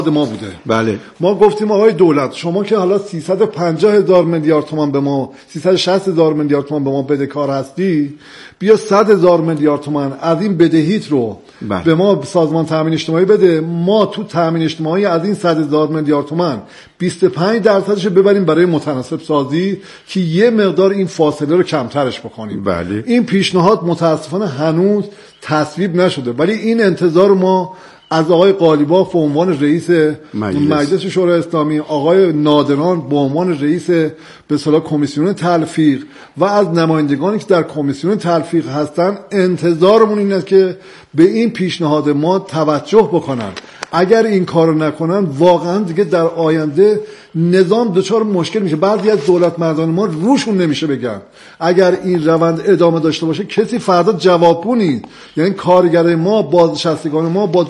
ما بوده. بله. ما گفتیم آقای دولت شما که حالا 350,000 میلیارد تومان به ما 360,000 میلیارد تومان به ما بدهکار هستی، بیا 100,000 میلیارد تومان از این بدهیت رو به ما سازمان تامین اجتماعی بده، ما تو تامین اجتماعی از این 100,000 میلیارد تومان 25% ببریم برای متناسب سازی که یه مقدار این فاصله رو کمترش بکنیم. بله. این پیشنهاد متاسفانه هنوز تصویب نشده، ولی این انتظار ما از آقای قالیباف به عنوان رئیس مجلس شورای اسلامی، آقای نادران به عنوان رئیس به اصطلاح کمیسیون تلفیق و از نمایندگانی که در کمیسیون تلفیق هستن، انتظارمون این است که به این پیشنهاد ما توجه بکنن. اگر این کارو نکنن واقعا دیگه در آینده نظام دچار مشکل میشه. بعضی از دولت مردان ما روشون نمیشه بگن. اگر این روند ادامه داشته باشه کسی فردا جوابگو نیست. یعنی کارگر ما، بازنشستگان ما با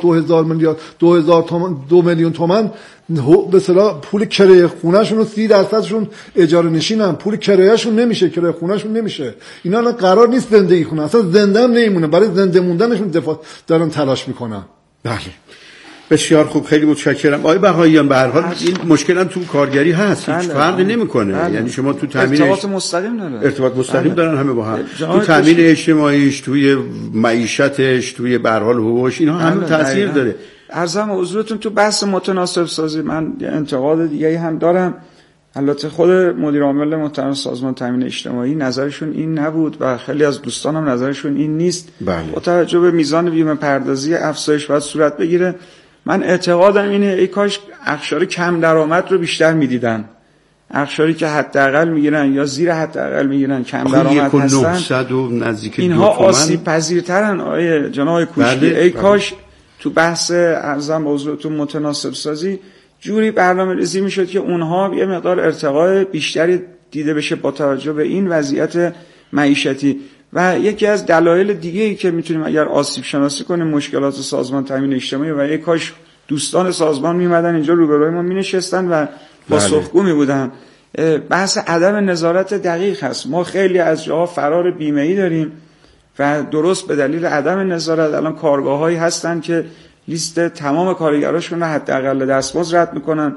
2 میلیون تومان به اصطلاح پول کرایه خونه‌شون رو 30%شون اجاره نشینن، پول کرایه‌شون نمیشه، کرایه خونه‌شون نمیشه. اینا الان قرار نیست زندگی کنن، اصلا زنده هم نمیمونه، برای زنده موندنشون دارن تلاش میکنن. بله. بسیار خوب، خیلی متشکرم. آقای بقاییان به هر حال این مشکل هم تو کارگری هست، هیچ فرقی نمیکنه. یعنی شما تو تامین ارتباط مستقیم داره، ارتباط مستقیم دارن همه با هم، تو تامین اجتماعیش، توی معیشتش، توی به هر حال حقوقش، اینا همه تاثیر داره. عرضم حضورتون تو بحث متناسب سازی من انتقاد دیگه‌ای هم دارم. البته خود مدیر عامل محترم سازمان تامین اجتماعی نظرشون این نبود و خیلی از دوستانم نظرشون این نیست. با توجه به میزان بیمه پردازی افزایش باید صورت بگیره. من اعتقادم اینه ای کاش اقشار کم درآمد رو بیشتر میدیدن. اقشاری که حداقل میگیرن یا زیر حداقل میگیرن، کم درآمد هستن، اینها آسیب پذیرترن. جناب آقای کوچکی، ای کاش تو بحث ارزم به حضورتون متناسب سازی جوری برنامه‌ریزی میشد که اونها یه مقدار ارتقای بیشتری دیده بشه با توجه به این وضعیت معیشتی. و یکی از دلایل دیگه‌ای که میتونیم اگر آسیب شناسی کنیم مشکلات سازمان تامین اجتماعی و یک کاش دوستان سازمان میمدن اینجا روبروی ما مینشستن و پاسخگو میبودن، بحث عدم نظارت دقیق هست. ما خیلی از جاها فرار بیمه‌ای داریم و درست به دلیل عدم نظارت الان کارگاه‌هایی هستن که لیست تمام کارگراشون رو حداقل دستمزد رد میکنن،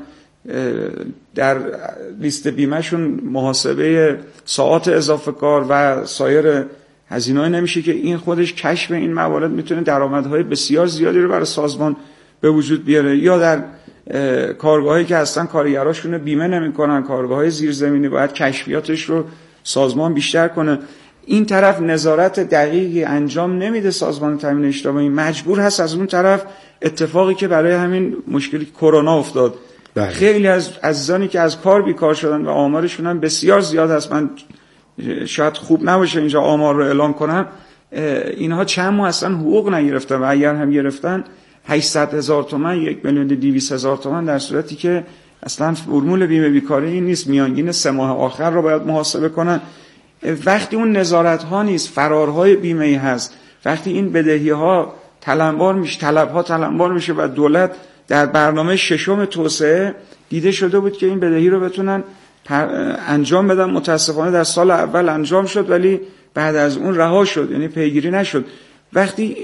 در لیست بیمهشون محاسبه ساعات اضافه کار و سایر هزینه‌ای نمیشه که این خودش کشف این موارد میتونه درآمدهای بسیار زیادی رو برای سازمان به وجود بیاره. یا در کارگاهایی که هستن کارگراشون رو بیمه نمیکنن، کارگاه‌های زیرزمینی باید کشفیاتش رو سازمان بیشتر کنه. این طرف نظارت دقیقی انجام نمیده سازمان تامین اجتماعی، مجبور هست از اون طرف اتفاقی که برای همین مشکلی کرونا افتاد. خیلی از عزیزانی که از کار بیکار شدن و آمارشون هم بسیار زیاد هست، من شاید خوب نباشه اینجا آمار رو اعلام کنم، اینها چند ماه اصلا حقوق نگرفتن و اگر هم گرفتن 800,000 تومان 1,200,000 تومان، در صورتی که اصلا فرمول بیمه بیکاری این نیست، میانگین 3 ماه آخر رو باید محاسبه کنن. وقتی اون نظارت ها نیست، فرارهای بیمه‌ای هست، وقتی این بدهی ها تلمبار میشه، طلب ها تلمبار میشه و دولت در برنامه 6 توسعه دیده شده بود که این بدهی رو بتونن انجام بدن، متاسفانه در سال اول انجام شد ولی بعد از اون رها شد، یعنی پیگیری نشد. وقتی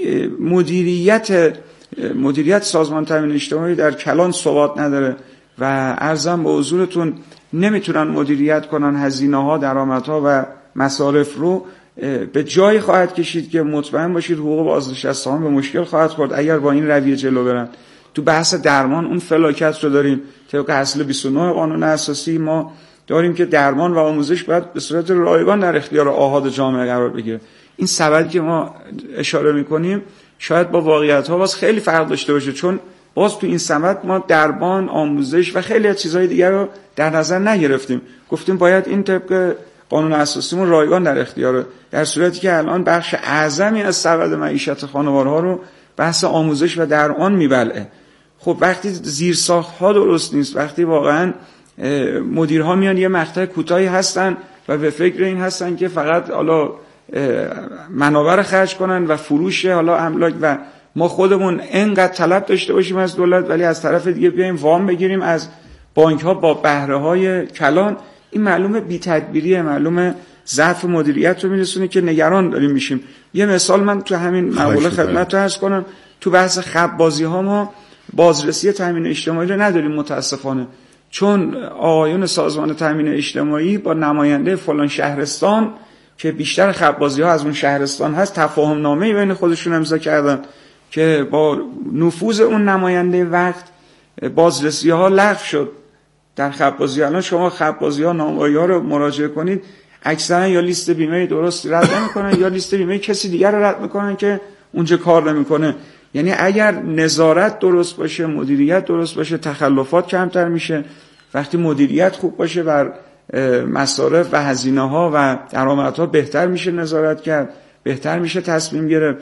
مدیریت سازمان تامین اجتماعی در کلان ثبات نداره و ارزم به حضورتون نمیتونن مدیریت کنن هزینه‌ها، درآمدها و مصارف رو، به جایی خواهد کشید که مطمئن باشید حقوق بازنشستگان به مشکل خواهد خورد اگر با این رویه جلو برن. تو بحث درمان اون فلاکت رو داریم. طبق اصل 29 قانون اساسی ما داریم که درمان و آموزش باید به صورت رایگان در اختیار آحاد جامعه قرار بگیره. این سبدی که ما اشاره میکنیم شاید با واقعیت‌ها باز خیلی فرق داشته باشه، چون باز تو این سبد ما درمان، آموزش و خیلی از چیزهای دیگر رو در نظر نگرفتیم. گفتیم باید این طبق قانون اساسیمون رایگان در اختیاره، در صورتی که الان بخش اعظمی از سبد معیشت خانوارها رو بحث آموزش و درمان میبلعه. خب وقتی زیرساخت‌ها درست نیست، وقتی واقعا مدیرها میان یه مقطع کوتاهی هستن و به فکر این هستن که فقط حالا منابع خرج کنن و فروش حالا املاک و ما خودمون انقدر طلب داشته باشیم از دولت ولی از طرف دیگه بیایم وام بگیریم از بانک‌ها با بهره‌های کلان، این معلومه بی‌تدبیریه، معلومه ضعف مدیریت رو میرسونه که نگران داریم میشیم. یه مثال من تو همین مقاله خدمتتون عرض کنم. تو بحث خب‌بازی‌ها ما بازرسی تامین اجتماعی رو نداریم متاسفانه، چون آقایون سازمان تامین اجتماعی با نماینده فلان شهرستان که بیشتر خبازی ها از اون شهرستان هست تفاهم نامه‌ای بین خودشون امضا کردن که با نفوذ اون نماینده وقت بازرسی ها لغو شد در خبازی. الان شما خبازی ها نامه‌ای ها رو مراجعه کنید اکثرا یا لیست بیمه درست رد نمی‌کنن یا لیست بیمه کسی دیگر رو رد می‌کنن که اونجا کار نمی‌کنه. یعنی اگر نظارت درست باشه، مدیریت درست باشه، تخلفات کمتر میشه. وقتی مدیریت خوب باشه بر مصارف و هزینه‌ها و درآمدها بهتر میشه نظارت کرد، بهتر میشه تصمیم گرفت.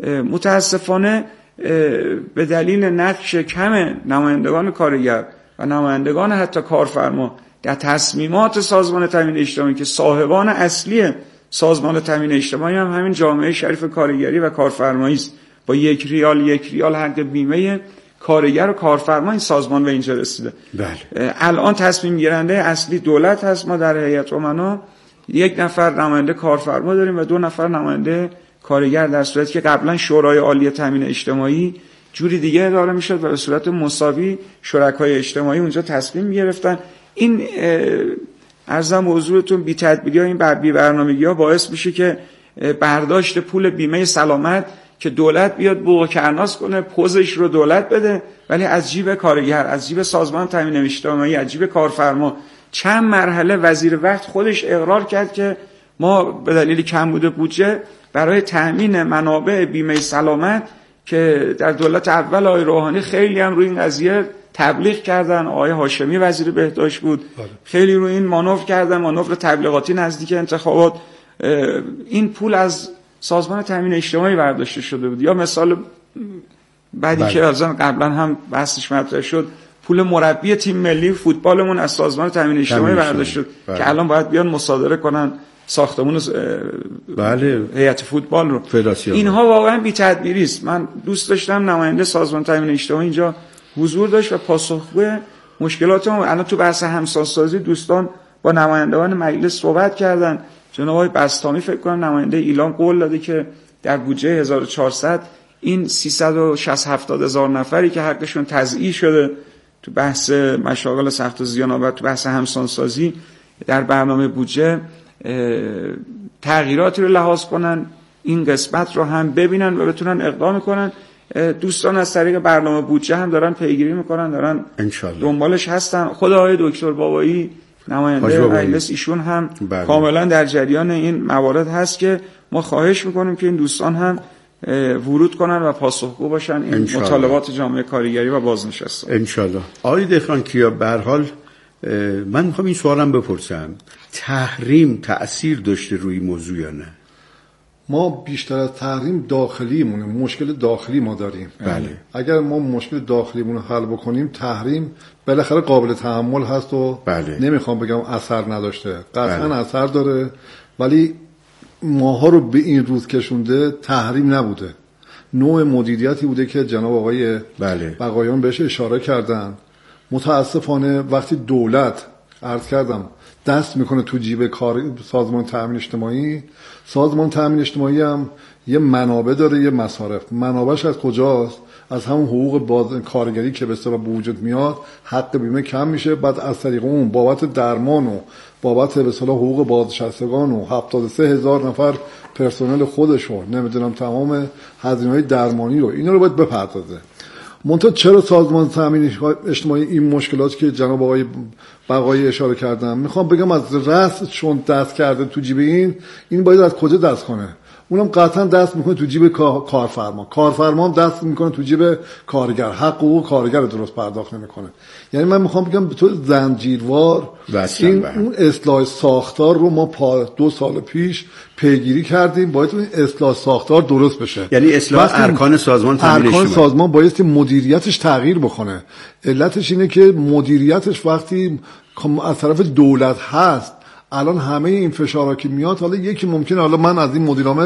متاسفانه به دلیل نقش کم نمایندگان کارگر و نمایندگان حتی کارفرما در تصمیمات سازمان تامین اجتماعی که صاحبان اصلی سازمان تامین اجتماعی هم همین جامعه شریف کارگری و کارفرمایی است، با 1 ریال حق بیمه کارگر و کارفرما این سازمان به اینجا رسیده. بله. الان تصمیم گیرنده اصلی دولت هست. ما در هیئت امنا 1 نفر نماینده کارفرما داریم و 2 نفر نماینده کارگر، در صورتی که قبلا شورای عالی تامین اجتماعی جوری دیگه اداره میشد و به صورت مساوی شرکای اجتماعی اونجا تصمیم میگرفتن. این عرضم حضورتون بی تدبیری ها، این بی برنامگی ها باعث میشه که برداشت پول بیمه سلامت که دولت بیاد بوق کرناس کنه، پوزش رو دولت بده، ولی از جیب کارگر، از جیب سازمان تامین اجتماعی، از جیب کارفرما. چند مرحله وزیر وقت خودش اقرار کرد که ما به دلیل کمبود بودجه برای تأمین منابع بیمه سلامت که در دولت اول آقای روحانی خیلی هم روی این قضیه تبلیغ کردن، آقای هاشمی وزیر بهداشت بود، خیلی روی این مانور کردن، مانور تبلیغاتی نزدیک انتخابات. این پول از سازمان تامین اجتماعی برداشته شده بود. یا مثال بعدی که قبلا هم بحثش مطرح شد، پول مربی تیم ملی فوتبالمون از سازمان تامین اجتماعی برداشت شد که الان باید بیان مصادره کنن ساختمون هیئت فوتبال رو. اینها واقعا بی تدبیری است. من دوست داشتم نماینده سازمان تامین اجتماعی اینجا حضور داشت و پاسخگوی مشکلات ما. الان تو بحث همسان‌سازی دوستان با نمایندگان مجلس صحبت کردن. جناب آقای بسطامی فکر کنم نماینده ایلام قول داده که در بودجه 1400 این 360-70 هزار نفری که حقشون تضییع شده تو بحث مشاغل سخت و زیان‌آور، تو بحث همسان‌سازی، در برنامه بودجه تغییراتی رو لحاظ کنن، این قسمت رو هم ببینن و بتونن اقدام کنن. دوستان از طریق برنامه بودجه هم دارن پیگیری میکنن، دارن دنبالش هستن. خود آقای دکتر بابایی نماینده مجلس ایشون هم کاملا در جریان این موارد هست که ما خواهش میکنیم که این دوستان هم ورود کنن و پاسخگو باشن این مطالبات جامعه کارگری و بازنشسته. انشالله. آقای دهقانکیا، به هر حال من میخوام این سوالم بپرسم، تحریم تأثیر داشته روی موضوع یا نه؟ ما بیشتر از تحریم داخلیمونه، مشکل داخلی ما داریم. بله. اگر ما مشکل داخلیمون رو حل بکنیم، تحریم بالاخره قابل تحمل هست و نمیخوام بگم اثر نداشته، قطعا اثر داره، ولی ماها رو به این روز کشونده تحریم نبوده، نوع مدیریتی بوده که جناب آقای بقایان بهش اشاره کردن. متاسفانه وقتی دولت عرض کردم دست میکنه تو جیب سازمان تامین اجتماعی، سازمان تامین اجتماعی هم یه منابع داره، یه مصارف. منابعش از کجاست؟ از همون حقوق کارگری که به اصطلاح به وجود میاد، حق بیمه کم میشه، بعد از طریق اون بابت درمان و بابت به اصطلاح حقوق بازنشستگان و 73,000 نفر پرسنل خودشون، نمیدونم تمام هزینه‌های درمانی رو، اینا رو باید بپردازه. منتها چرا سازمان تامین اجتماعی این مشکلاتی که جناب آقای بقایی اشاره کردن، میخوام بگم از رأس چون دست کرده تو جیب این باید از کجا دست کنه؟ اونم قطعا دست میکنه تو جیب کارفرما هم دست میکنه تو جیب کارگر، حقوق کارگر درست پرداخت نمیکنه. یعنی من میخوام بگم به طور زنجیروار اون اصلاح ساختار رو ما 2 سال پیش پیگیری کردیم، باید اون اصلاح ساختار درست بشه. یعنی اصلاح ارکان سازمان تامین اجتماعی، ارکان سازمان باید مدیریتش تغییر بکنه. علتش اینه که مدیریتش وقتی از طرف دولت هست، الان همه این فشارها که میاد، حالا یکی ممکنه، حالا من از این مدیر عامل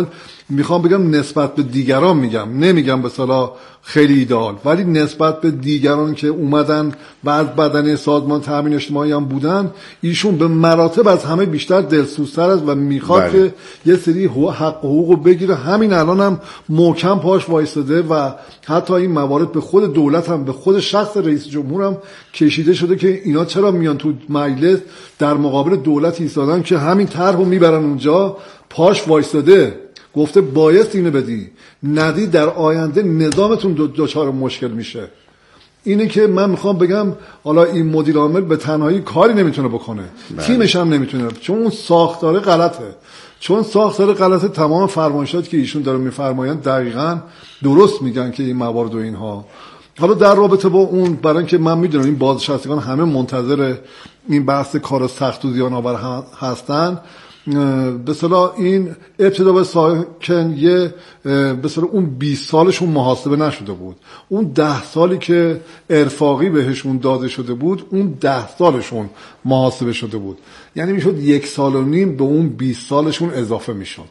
میخوام بگم نسبت به دیگران میگم، نمیگم به اصطلاح خیلی ایدئال، ولی نسبت به دیگران که اومدن و از بدنه سازمان تامین اجتماعی هم بودن، ایشون به مراتب از همه بیشتر دلسوزتر است و میخواد که یه سری حق حقوق بگیره. همین الان هم محکم پاش وایستاده و حتی این موارد به خود دولت هم، به خود شخص رئیس جمهور هم کشیده شده که اینا چرا میان تو مجلس در مقابل دولت ایستادن که همین طرحو میبرن اونجا. پاش وایستاده گفته بایست اینو بدی، ندی در آینده نظامتون دچار مشکل میشه. اینه که من میخوام بگم حالا این مدیر عامل به تنهایی کاری نمیتونه بکنه، تیمش هم نمیتونه، چون اون ساختار غلطه. چون ساختار غلطه، تمام فرمایشاتی که ایشون داره میفرمایند دقیقاً درست میگن که این موارد و اینها. حالا در رابطه با اون، برای اینکه من میدونم این بازنشستگان همه منتظر این بحث کار سخت و زیان‌آور هستن، به اصطلاح این ابتدا به ساکن یه به اصطلاح اون 20 سالشون محاسبه نشده بود، اون 10 سالی که ارفاقی بهشون داده شده بود اون 10 سالشون محاسبه شده بود، یعنی میشد 1.5 سال به اون 20 سالشون اضافه میشد.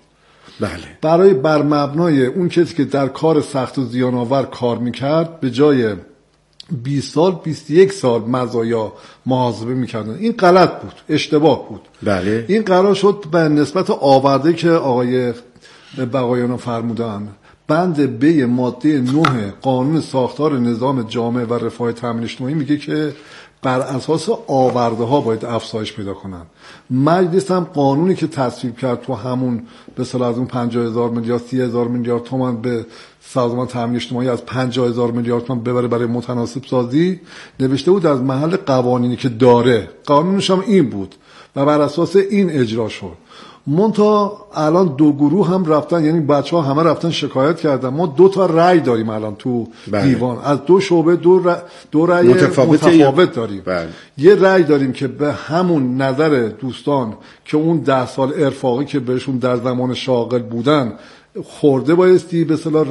بله. بر مبنای اون کسی که در کار سخت و زیان‌آور کار میکرد به جای 20 سال 21 سال مزایا محاسبه میکردن. این غلط بود، اشتباه بود. بله. این قرار شد به نسبت آورده که آقای بقایان فرمودن، بند ب ماده 9 قانون ساختار نظام جامعه و رفاه تامین اجتماعی میگه که بر اساس آورده ها باید افزایش پیدا کنن. مجلس هم قانونی که تصویب کرد تو همون به اصطلاح از اون 50,000 میلیارد 30,000 میلیارد تومان به سازمان تامین اجتماعی از 50,000 میلیارد تومان ببره برای متناسب سازی، نوشته بود از محل قوانینی که داره، قانونش هم این بود و بر اساس این اجرا شد. منتها الان 2 گروه هم رفتن، یعنی بچه‌ها همه رفتن شکایت کردن. ما 2 تا رأی داریم الان تو دیوان، از 2 شعبه 2 رأی متفاوت داریم. یه رأی داریم که به همون نظر دوستان که اون 10 سال ارفاقی که بهشون در زمان شاغل بودن خورده بایستی به اصطلاح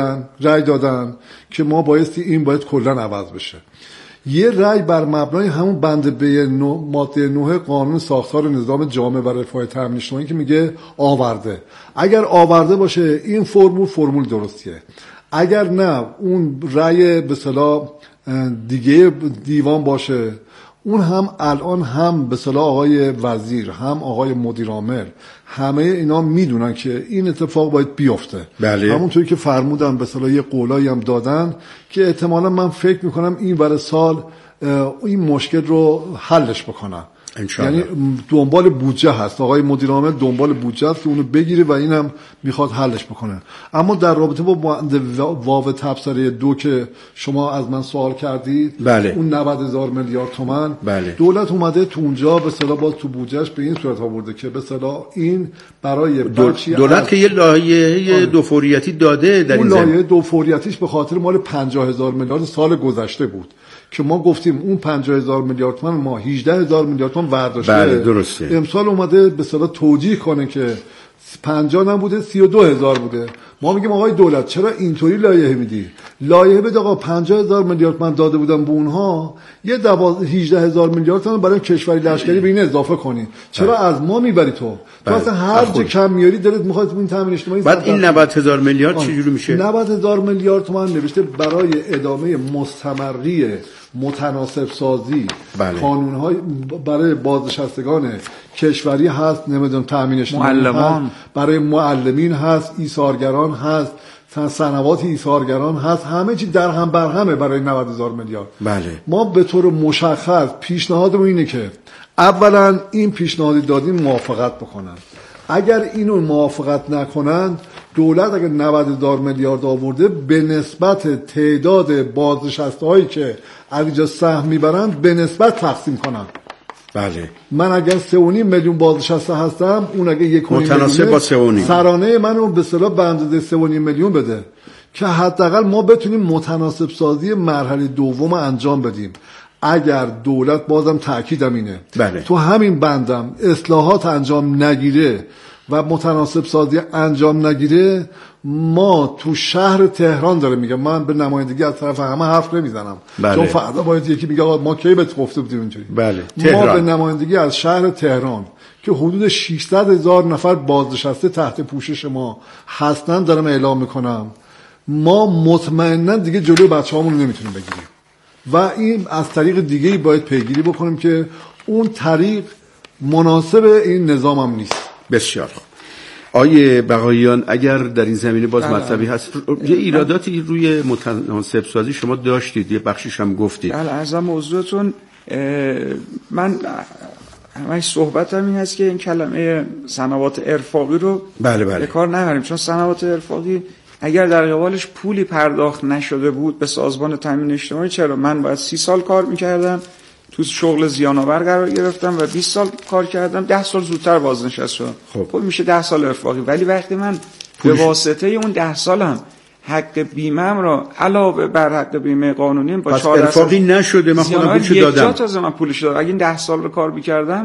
رأی دادن که ما بایستی این باید کلا عوض بشه. یه رأی بر مبنای همون بند به ماده 9 قانون ساختار نظام جامعه و رفاه تامین اجتماعی که میگه آورده، اگر آورده باشه این فرمول درستیه، اگر نه اون رأی به اصطلاح دیگه دیوان باشه، اون هم الان هم به اصطلاح آقای وزیر هم آقای مدیر عامل همه اینا میدونن که این اتفاق باید بیفته. بله. همونطوری که فرمودن به اصطلاح یه قولایی هم دادن که احتمالا من فکر میکنم این برای سال این مشکل رو حلش بکنن. یعنی دنبال بودجه هست، آقای مدیر عامل دنبال بودجه هست که اونو بگیره و اینم میخواد حلش بکنه. اما در رابطه با واو تبصره 2 که شما از من سوال کردید، بله. اون 90,000 میلیارد تومان، بله. دولت اومده تو اونجا به اصطلاح باز تو بودجهش به این صورت آورده که به اصطلاح این برای دولت که یه لایحه دوفوریتی داده در این زمینه. اون لایحه دوفوریتیش به خاطر مال 50,000 میلیارد سال گذشته بود که ما گفتیم اون 50,000 میلیارد تومان ما 18,000 میلیارد تومان برداشته. بله درسته. امسال اومده به اصطلاح توجیه کنه که 50 نبوده 32,000 بوده. ما میگیم آقای دولت چرا اینطوری لایحه میدی؟ لایحه بده آقا 50,000 میلیارد تومان داده بودن به اونها، یه 18,000 میلیارد تومان برای کشوری لشکری به این اضافه کنی. چرا از ما میبری تو اصلا هر جا کم میاری دلت میخواد این تامین اجتماعی. بعد این 90,000 میلیارد چجوری میشه؟ 90,000 میلیارد تومان نوشته برای ادامه مستمری متناسب سازی. بله. قانون‌های برای بازنشستگان کشوری هست، نمیدونم تامین اجتماعی هست، برای معلمین هست، ایثارگران هست، صنوات ایثارگران هست، همه چی در هم بر همه برای 90,000 میلیارد. بله. ما به طور مشخص پیشنهادمون اینه که اولا این پیشنهادی دادیم موافقت بکنن. اگر اینو موافقت نکنن، دولت اگر 90,000 میلیارد آورده به نسبت تعداد بازنشسته‌هایی که از اینجا سهم میبرن به نسبت تقسیم کنن. بله. من اگر 3.5 میلیون بازنشسته هستم، اون اگه 1.5 متناسب با 3.5 سرانه منو به اصطلاح به اندازه 3.5 میلیون بده که حداقل ما بتونیم متناسب سازی مرحله دوم انجام بدیم. اگر دولت بازم تأکیدم اینه، بله. تو همین بندم اصلاحات انجام نگیره و متناسب سازی انجام نگیره، ما تو شهر تهران داره میگم، من به نمایندگی از طرف همه حرف نمیزنم. بله. چون فردا باید یکی میگه ما کی بهت گفته بودیم اینجوری. بله. ما به نمایندگی از شهر تهران که حدود 600,000 نفر بازنشسته تحت پوشش ما هستن دارم اعلام میکنم، ما مطمئنا دیگه جلوی بچه‌هامون رو نمیتونیم بگیریم و این از طریق دیگه‌ای باید پیگیری بکنیم که اون طریق مناسب این نظام هم نیست. بسیار خوب. آیه بقاییان اگر در این زمینه باز مطلبی هست، یه ایراداتی روی متناسب سازی شما داشتید، یه بخشیش هم گفتید. بله، از موضوعتون من همش صحبتم این هست که این کلمه صنوات ارفاقی رو به کار نبریم، چون صنوات ارفاقی اگر در قبالش پولی پرداخت نشده بود به سازمان تامین اجتماعی، چرا من باید 30 سال کار میکردم تو شغل زیان‌آور قرار گرفتم و 20 سال کار کردم، 10 سال زودتر بازنشسته شدم. خب میشه 10 سال ارفاقی. ولی وقتی من به واسطه اون 10 سالم حق بیمه‌ام را علاوه بر حق بیمه قانونی با 4% ارفاقی نشده، من خودم پولش دادم، یک جا من پولش دادم. اگه این 10 سال رو کار می‌کردم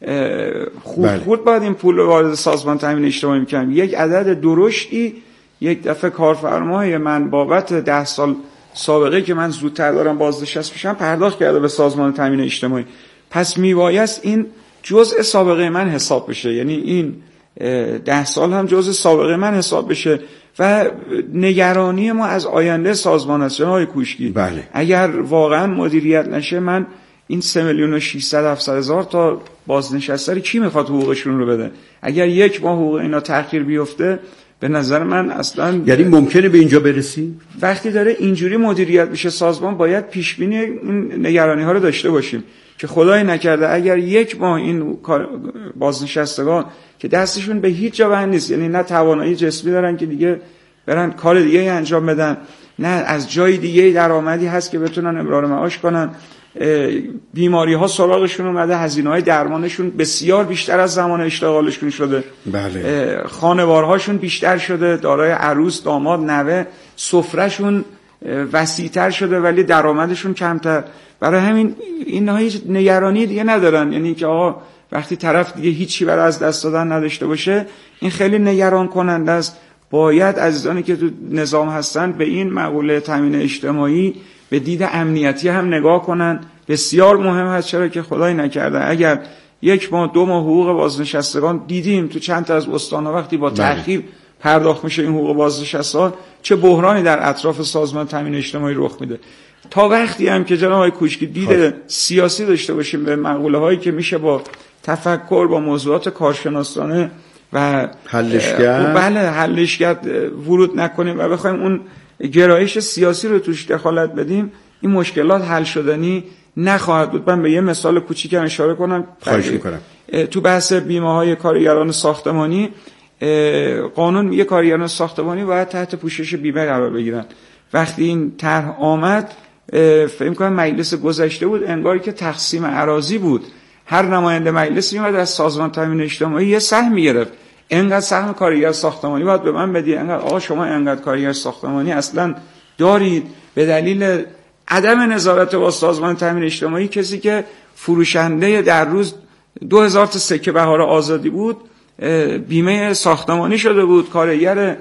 خود باید این پول رو وارد سازمان تامین اجتماعی می‌کردم. یک عدد درشتی یک دفعه کارفرمای من بابت 10 سال سابقه که من زودتر دارم بازنشسته میشم پرداخت کرده به سازمان تامین اجتماعی. پس میبایست این جزء سابقه من حساب بشه، یعنی این 10 سال هم جزء سابقه من حساب بشه و نگرانی ما از آینده سازمان است. جناب کوشکی، بله. اگر واقعا مدیریت نشه، من این 3,600,000 تا بازنشسته کی میخواد حقوقشون رو بده؟ اگر یک ماه حقوق اینا تأخیر بیفته، به نظر من اصلا یعنی ممکنه به اینجا برسی؟ وقتی داره اینجوری مدیریت میشه سازمان، باید پیش بینی این نگرانی ها رو داشته باشیم که خدای نکرده اگر یک ماه این بازنشستگان که دستشون به هیچ جا بند نیست، یعنی نه توانایی جسمی دارن که دیگه برن کار دیگه انجام بدن، نه از جای دیگه درآمدی هست که بتونن امرار معاش کنن، بیماری ها سراغشون اومده، هزینه‌های درمانشون بسیار بیشتر از زمان اشتغالشون شده، بله. خانوارهاشون بیشتر شده، دارای عروس، داماد، نوه، سفرهشون وسیع‌تر شده ولی درآمدشون کمتر. برای همین اینها هیچ نگرانی دیگه ندارن، یعنی که آقا وقتی طرف دیگه هیچی برای از دست دادن نداشته باشه، این خیلی نگران کننده است. باید عزیزانی که تو نظام هستن به این مقوله تامین اجتماعی به دید امنیتی هم نگاه کنن. بسیار مهم هست، چرا که خدای نکرده اگر 1 ماه 2 ماه حقوق بازنشستگان دیدیم تو چند تا از استان‌ها وقتی با تأخیر پرداخت میشه این حقوق بازنشستگان، چه بحرانی در اطراف سازمان تامین اجتماعی رخ میده. تا وقتی هم که جناب آقای کوشکی دید سیاسی داشته باشیم به مقوله هایی که میشه با تفکر با موضوعات کارشناسانه و حلش کرد ورود نکنیم و بخوایم اون گرایش سیاسی رو توش دخالت بدیم، این مشکلات حل شدنی نخواهد بود. من به یه مثال کوچیکم اشاره کنم. خواهش میکنم. تو بحث بیمه‌های کارگران ساختمانی، قانون میگه کارگران ساختمانی باید تحت پوشش بیمه قرار بگیرن. وقتی این طرح آمد، فکر می‌کنم مجلس گذشته بود، انگاری که تقسیم اراضی بود، هر نماینده مجلس میاد از سازمان تامین اجتماعی یه سهم میگرفت، اینقدر سهم کارگر ساختمانی باید به من بدی، اینقدر آقا شما اینقدر کارگر ساختمانی اصلا دارید. به دلیل عدم نظارت با سازمان تامین اجتماعی، کسی که فروشنده در روز 2000 تا سکه بهار آزادی بود بیمه ساختمانی شده بود. کارگر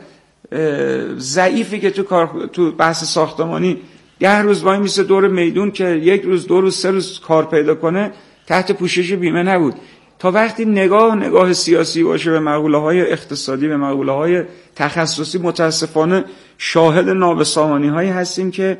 ضعیفی که تو بحث ساختمانی 10 روز وای میسه دور میدون که 1 روز 2 روز 3 روز کار پیدا کنه، تحت پوشش بیمه نبود. تا وقتی نگاه سیاسی باشه به مقوله‌های اقتصادی، به مقوله‌های تخصصی، متاسفانه شاهد نابسامانی‌هایی هستیم که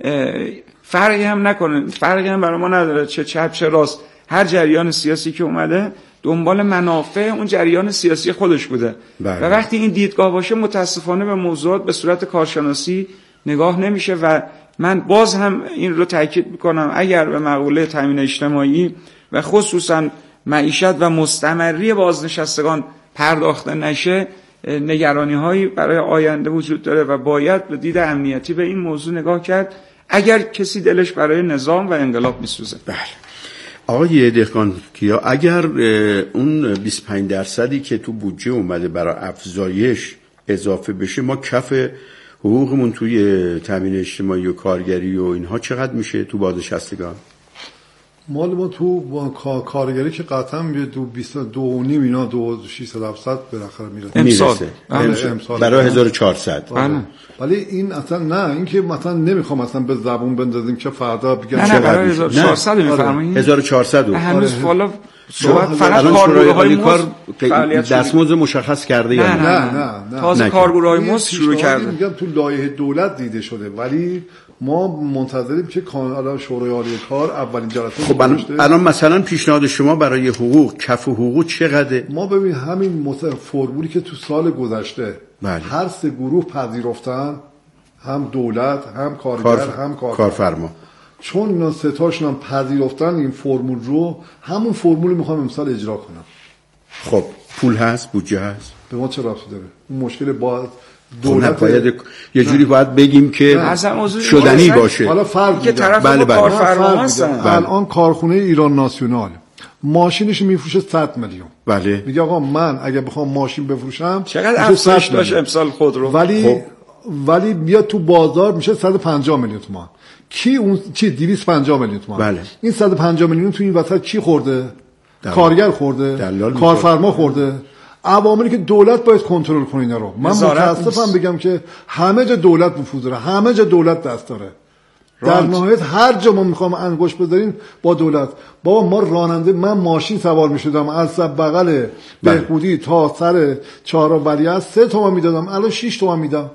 فرقی هم نکنه، فرقی هم برای ما نداره چه چپ چه راست. هر جریان سیاسی که اومده دنبال منافع اون جریان سیاسی خودش بوده. و وقتی این دیدگاه باشه، متاسفانه به موضوعات به صورت کارشناسی نگاه نمیشه. و من باز هم این رو تاکید میکنم، اگر به مقوله تامین اجتماعی و خصوصا معیشت و مستمری بازنشستگان پرداخته نشه، نگرانی هایی برای آینده وجود داره و باید به دید امنیتی به این موضوع نگاه کرد اگر کسی دلش برای نظام و انقلاب میسوزه. بله. آقای دهقانکیا، اگر اون 25% که تو بودجه اومده برای افزایش اضافه بشه، ما کف حقوقمون توی تامین اجتماعی و کارگری و اینها چقدر میشه تو بازنشستگان؟ ما تو کارگری که قطعا به 22 و نیم اینا 2600 بالاخره میرسه امسال برای 1400. ولی این اصلا نه، این که مثلا نمیخوام مثلا به زبون بندازیم که فردا بگم نه برای 1400 میفرمایید 1400 هنوز والا فقط کارگروهای کار دستمزد مشخص کرده یا نه تازه کارگروهای مزد شروع کرده. میگم تو لایحه دولت دیده شده، ولی ما منتظریم که کانال شورای عالی کار اولین جلسه. خب الان مثلا پیشنهاد شما برای حقوق کف حقوق چقدره؟ ما ببین همین فرمولی که تو سال گذشته هر سه گروه پذیرفتن، هم دولت هم کارگر هم کارفرما، چون اینا سه تاشون هم پذیرفتن این فرمول رو، همون فرمول میخوام امسال اجرا کنم. خب پول هست، بودجه هست، به ما چه ربطی داره؟ اون مشکل با دولت باید یه جوری باید بگیم که شدنی باشه. حالا فرض که طرف کارفرما هستن. الان کارخونه ایران ناسیونال ماشینش میفروشه 100 میلیون. بله. میگه آقا من اگه بخوام ماشین بفروشم چقدر افزایش داشت امسال خودرو، ولی بیاد تو بازار میشه 150 میلیون تومان. کی اون چی 250 میلیون تومان. بله. این 150 میلیون تو این وسط کی خورده؟ کارگر خورده، کارفرما خورده. عواملی که دولت باید کنترل کنه اینا رو. من متاسفم بگم که همه جا دولت نفوذ داره، همه جا دولت دست داره. در نهایت هر جا ما میخوام انگشت بذاریم با دولت. بابا ما راننده، من ماشین سوار میشدم از بغل بهبودی تا سر چهارراه ولیعصر 3 تومن میدادم، الان 6 تومن میدم.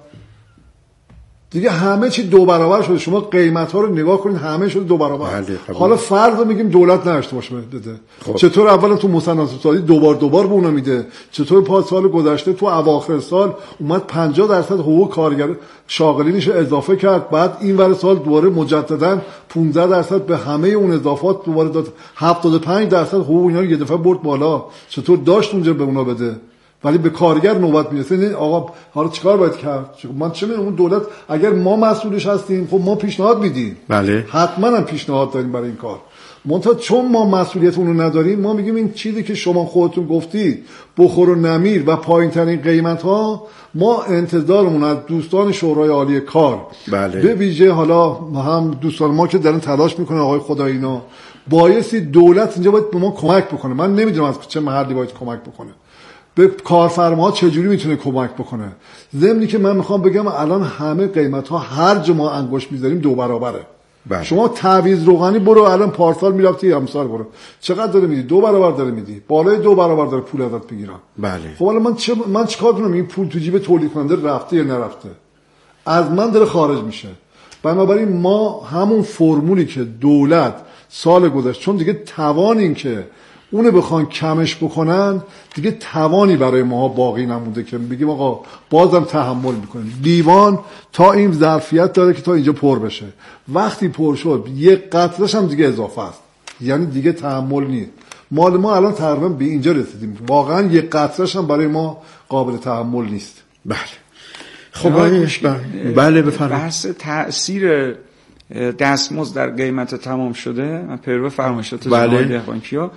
دیگه همه چی 2 برابر شده. شما قیمت ها رو نگاه کنید، همه شده 2 برابر. حالا فرض میگیم دولت نداشته باشه بده. چطور اولا تو مصنعات سازی دوبار به اونا میده؟ چطور پاس سال گذشته تو اواخر سال اومد 50% حقوق کارگر شاغلینش اضافه کرد، بعد این ور سال دوباره مجددا 15% به همه اون اضافات دوباره داد، 75% حقوق اینا رو یه دفعه برد بالا. چطور داشت اونجا به اونا بده؟ ولی به کارگر نوبت میرسه. نه آقا حالا چیکار باید کرد؟ من چه میدونم، اون دولت اگر ما مسئولش هستیم خب ما پیشنهاد میدیم. بله. حتما هم پیشنهاد داریم برای این کار. منتها چون ما مسئولیت اون رو نداریم، ما میگیم این چیزی که شما خودتون گفتید بخور و نمیر و پایین ترین قیمت ها، ما انتظارمون از دوستان شورای عالی کار، بله. به ویژه حالا هم دوستان ما که دارن تلاش میکنن، آقای خدایینا، بایستی دولت اینجا باید به ما کمک بکنه. من نمیدونم از چه محلی باید کمک بکنه، به کارفرما چجوری میتونه کمک بکنه. ضمنی که من میخوام بگم الان همه قیمت ها هر جا ما انگشت میذاریم 2 برابره. بله. شما تعویض روغنی برو الان پارسال میرفتی امسال برو چقدر داره میدی؟ 2 برابر داره میدی، بالای 2 برابر داره پول ازت میگیرن. بله. خب حالا من چیکار کنم؟ این پول تو جیب تولید کننده رفته یا نرفته؟ از من داره خارج میشه. بنابراین ما همون فرمولی که دولت سال گذشته، چون دیگه توان این که اونو بخوان کمش بکنن، دیگه توانی برای ما باقی نمونده که بگیم آقا بازم تحمل میکنیم. لیوان تا این ظرفیت داره که تا اینجا پر بشه، وقتی پر شد یک قطره‌اش هم دیگه اضافه است، یعنی دیگه تحمل نیست. مال ما الان تقریبا به اینجا رسیدیم، واقعا یک قطره‌اش هم برای ما قابل تحمل نیست. بله. خب بله بفرمایید. بحث تأثیر دستمزد در قیمت تمام شده، من پیرو فرمایشات جناب دهقانکیا،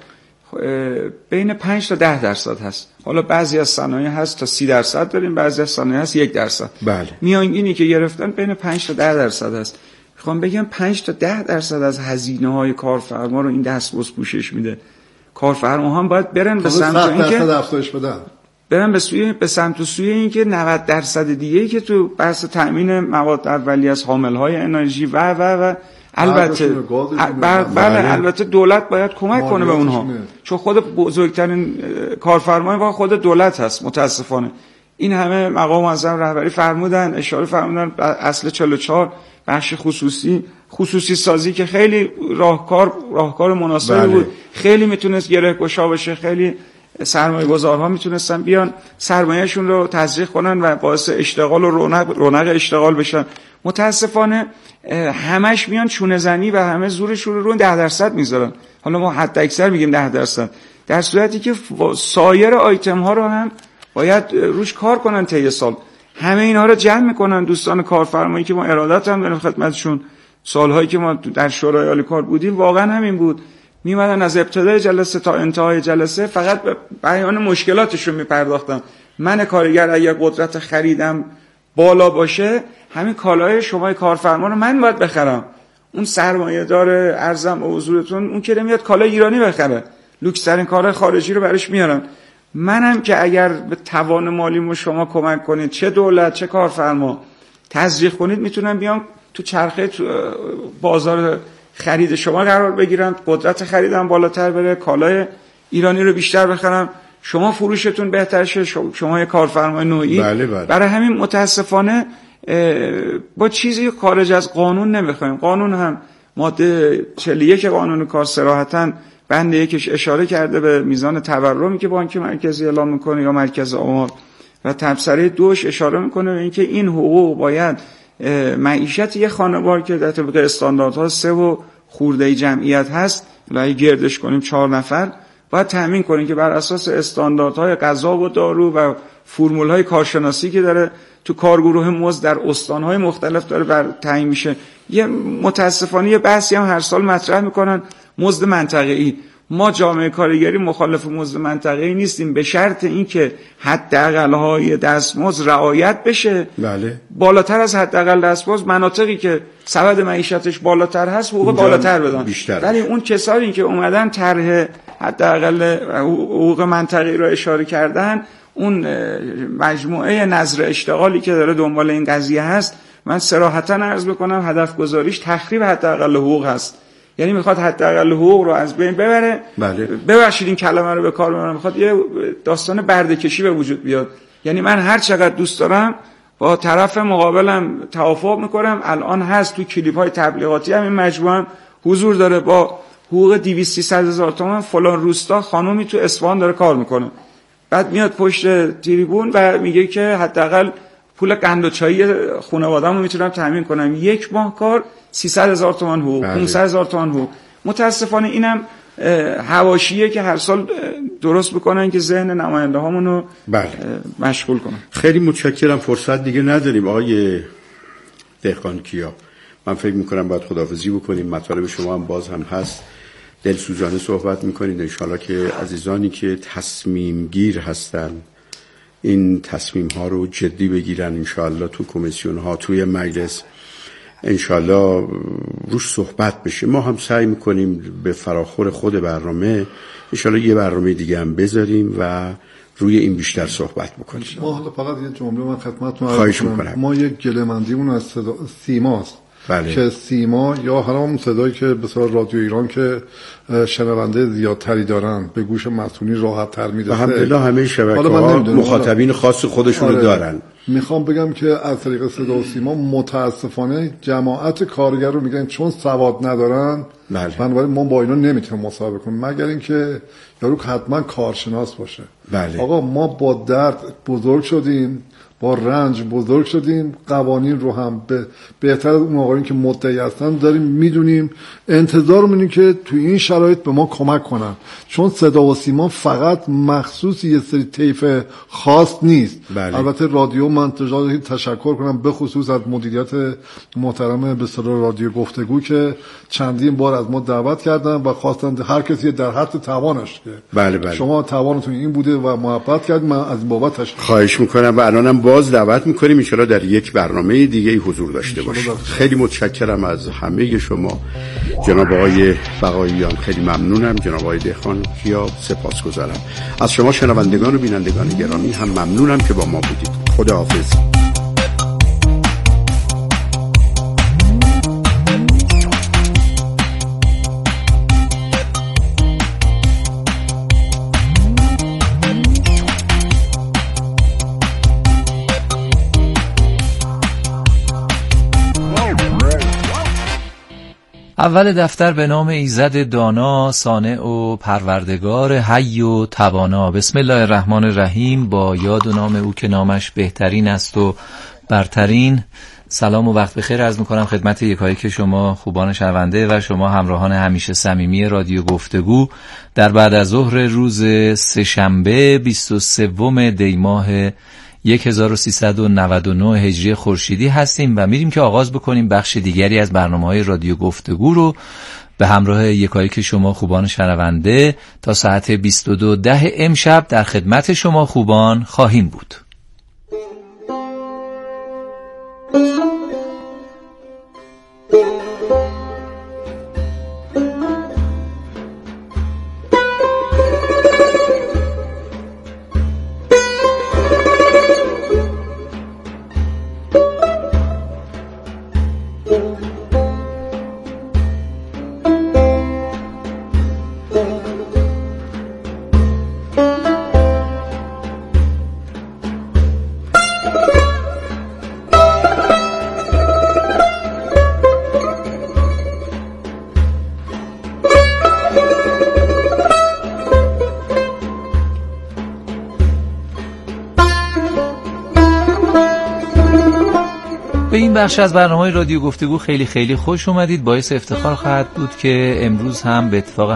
بین 5 تا 10% هست. حالا بعضی از صنایع هست تا 30% داریم، بعضی از صنایع هست 1%. بله. میانگینی که گرفتن بین 5 تا 10% هست. میخوام بگم 5 تا 10% از هزینه‌های کارفرما رو این دستمزد پوشش میده. کارفرما هم باید برن به سمت اینکه افزایش بدن، برن به سمت و سوی اینکه 90% دیگه‌ای که تو بحث تامین مواد اولیه از حامل‌های انرژی و البته البته دولت باید کمک کنه به اونها، چون خود بزرگترین کارفرمای واقعا خود دولت هست. متاسفانه این همه مقام معظم رهبری فرمودن، اشاره فرمودن اصل 44 بخش خصوصی سازی که خیلی راهکار مناسبی بود، خیلی میتونست گره‌گشا بشه، خیلی سرمایه‌گذارها میتونستن بیان سرمایه‌شون رو تزریق کنن و باعث اشتغال و رونق اشتغال بشن. متاسفانه همش میان چونه زنی و همه زورشون رو 10% میذارن. حالا ما حد اکثر میگیم 10%، در صورتی که سایر آیتم ها رو هم باید روش کار کنن طی سال. همه اینها رو جمع میکنن دوستان کارفرمایی که ما ارادت هم داریم خدمتشون. سالهایی که ما در شورای عالی کار بودیم واقعا همین بود، میمدن از ابتدای جلسه تا انتهای جلسه فقط به بیان مشکلاتشون میپرداختن. من کارگر اگه قدرت خریدم بالا باشه، همین کالای شما کارفرما رو من باید بخرم. اون سرمایه دار ارزم و حضورتون اون که نمیاد کالا ایرانی بخره، لوکس ترین کارهای خارجی رو براش میارن. منم که اگر به توان مالیمو شما کمک کنید، چه دولت چه کارفرما تزریق کنید، میتونم بیام تو چرخه تو بازار خرید شما قرار بگیرم، قدرت خریدم بالاتر بره، کالای ایرانی رو بیشتر بخرم، شما فروشتون بهتر شه، شما یه کارفرمای نوعی. بله. برای همین متاسفانه با چیزی خارج از قانون نمیخوایم. قانون هم ماده 41 قانون کار صراحتاً بند یکش اشاره کرده به میزان تورمی که بانک مرکزی اعلام میکنه یا مرکز آمار، و تبصره 2 اشاره میکنه به اینکه این حقوق باید معیشت یه خانوار که در طبق استانداردها 3 و خورده جمعیت هست، لای گردش کنیم 4 نفر، باید تامین کنیم که بر اساس استانداردهای غذا و دارو و فرمولهای کارشناسی که داره تو کارگروه مزد در استانهای مختلف داره تعیین میشه. یه متاسفانه یه بحثی هم هر سال مطرح میکنن، مزد منطقه‌ای. ما جامعه کارگری مخالف مزد منطقه‌ای نیستیم، به شرط اینکه حداقل‌های دستمزد رعایت بشه. بله. بالاتر از حداقل دستمزد مناطقی که سبد معیشتش بالاتر هست حقوق بالاتر بدن. ولی اون کسانی که اومدن طرح حداقل حقوق منطقه‌ای رو اشاره کردن، اون مجموعه نظر اشتغالی که داره دنبال این قضیه هست، من صراحتاً عرض بکنم هدف گذاریش تخریب حداقل حقوق هست. یعنی میخواد حداقل حقوق رو از بین ببره. بله. ببخشید این کلمه رو به کار ببرم، میخواد یه داستان برده‌کشی به وجود بیاد. یعنی من هر چقدر دوست دارم با طرف مقابلم توافق میکنم، الان هست تو کلیپ‌های تبلیغاتی هم این مجموعه حضور داره، با حقوق 200-300 هزار تومان فلان روستا خانومی تو اصفهان داره کار میکنه، بعد میاد پشت تریبون و میگه که حداقل پول قند و چایی خانواده‌مو میتونم تامین کنم، 1 ماه کار 300 هزار تومان حقوق، 500 هزار تومان حقوق. متاسفانه اینم حواشیه که هر سال درست بکنن که ذهن نماینده هامونو مشغول کنن. خیلی متشکرم. فرصت دیگه نداریم آقای دهقانکیا، من فکر میکنم باید خداحافظی بکنیم. مطالب شما هم باز هم هست، دلسوزانه صحبت میکنید. انشالله که عزیزانی که تصمیم گیر هستن این تصمیم ها رو جدی بگیرن، انشالله تو کمیسیون ها، توی مجلس انشالله روش صحبت بشه. ما هم سعی میکنیم به فراخور خود برنامه انشالله یه برنامه دیگه هم بذاریم و روی این بیشتر صحبت بکنیم. ما حالا فقط یه جمله من خدمتتون خواهش میکنم. ما یک گله‌مندیمون از سیماست. بله. که سیما یا همون صدایی که به صورت رادیو ایران که شنونده زیادتری دارن به گوش مسئولین راحت تر میرسه. الحمدلله همه شبکه‌ها مخاطبین خاص خودشونو دارن. میخوام بگم که از طریق صدا و سیما متاسفانه جماعت کارگر رو میگن چون سواد ندارن، بنابراین ما با اینا نمیتونیم مصاحبه کنیم مگر اینکه یارو حتما کارشناس باشه. بله. آقا ما با درد بزرگ شدیم، با رنج بزرگ شدیم، قوانین رو هم بهتر از اون آقایون که مدعی هستن داریم میدونیم، انتظار می‌کنیم که تو این شرایط به ما کمک کنن، چون صدا و سیما فقط مخصوص یه سری طیف خاص نیست. بله. البته رادیو من تشکر کنم به خصوص از مدیریت محترم به اصطلاح رادیو گفتگو که چندین بار از ما دعوت کردن و خواستن هر کسی در حد توانش که بله. شما توانتون این بوده و محبت کردید، من از این بابت تشکر خواهش میکنم و الانم باز دعوت میکنیم ان شاءالله در یک برنامه دیگه حضور داشته باشید. خیلی متشکرم از همه شما جناب آقای بقاییان، خیلی ممنونم. جناب آقای دهقانکیا سپاسگزارم. از شما شنوندگان و بینندگان گرامی هم ممنونم که با ما بودید. خداحافظ. اول دفتر به نام ایزد دانا، صانع و پروردگار حی و توانا. بسم الله الرحمن الرحیم. با یاد و نام او که نامش بهترین است و برترین. سلام و وقت بخیر عرض میکنم خدمت یکایک شما خوبان شنونده و شما همراهان همیشه صمیمی رادیو گفتگو. در بعد از ظهر روز سه‌شنبه 23 دی ماه 1399 هجری خورشیدی هستیم و میریم که آغاز بکنیم بخش دیگری از برنامه‌های رادیو گفتگو رو به همراه یکایک شما خوبان شنونده تا ساعت 22:10 امشب در خدمت شما خوبان خواهیم بود. این بخش از برنامه رادیو گفتگو خیلی خیلی خوش اومدید. باعث افتخار خواهد بود که امروز هم به اتفاق